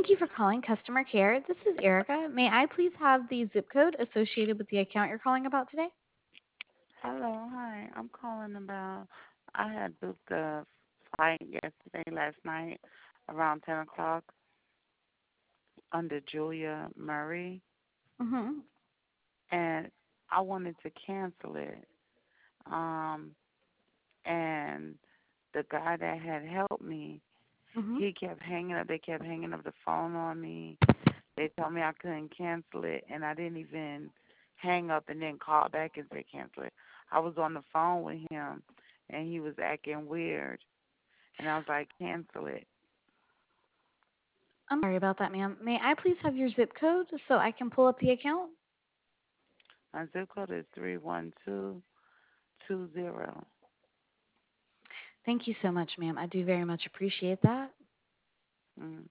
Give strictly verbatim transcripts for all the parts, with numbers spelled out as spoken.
Thank you for calling customer care. This is Erica. May I please have the zip code associated with the account you're calling about today? Hello, hi. I'm calling about. I had booked a flight yesterday, last night, around ten o'clock under Julia Murray, Mm-hmm. and I wanted to cancel it. Um, and the guy that had helped me, Mm-hmm. he kept hanging up. They kept hanging up the phone on me. They told me I couldn't cancel it, and I didn't even hang up and then call back and say cancel it. I was on the phone with him, and he was acting weird. And I was like, cancel it. I'm sorry about that, ma'am. May I please have your zip code so I can pull up the account? My zip code is three one two two zero. Thank you so much, ma'am. I do very much appreciate that. Mm.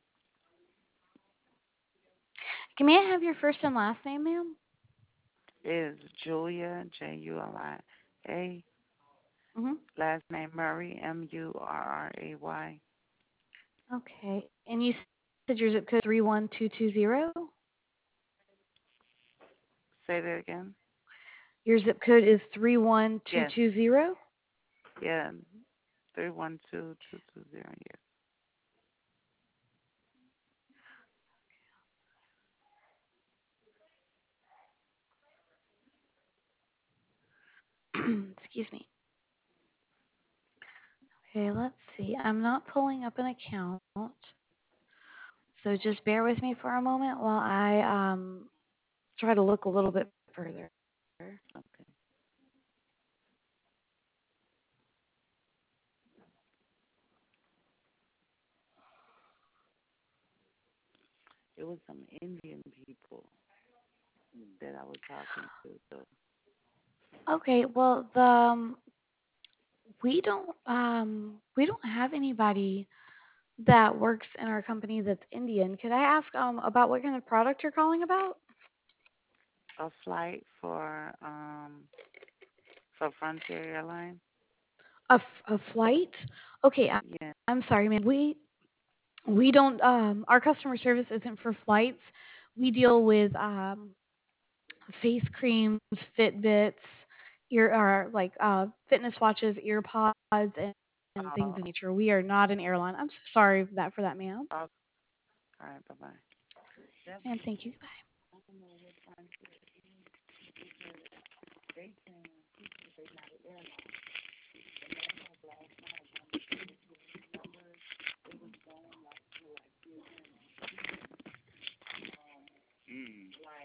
Can May I have your first and last name, ma'am? It is Julia, J U L I A. Mm-hmm. Last name Murray, M U R R A Y. Okay. And you said your zip code three one two two zero? Say that again? Your zip code is three one two Yes. two zero? Yeah. Three one two two two zero. Yes. Excuse me. Okay, let's see. I'm not pulling up an account. So just bear with me for a moment while I um, try to look a little bit further. Okay. It was some Indian people that I was talking to. So Okay, well the um, we don't um, we don't have anybody that works in our company that's Indian. Could I ask um, about what kind of product you're calling about? a flight for um for Frontier Airlines. A, f- a flight? Okay, I- Yeah. I'm sorry, man. We we don't um, our customer service isn't for flights. We deal with um, face creams, Fitbits, ear or like uh, fitness watches, ear pods, and, and things Oh. of nature. We are not an airline. I'm so sorry that for that, ma'am. Oh. All right. Bye bye. And thank you. Bye.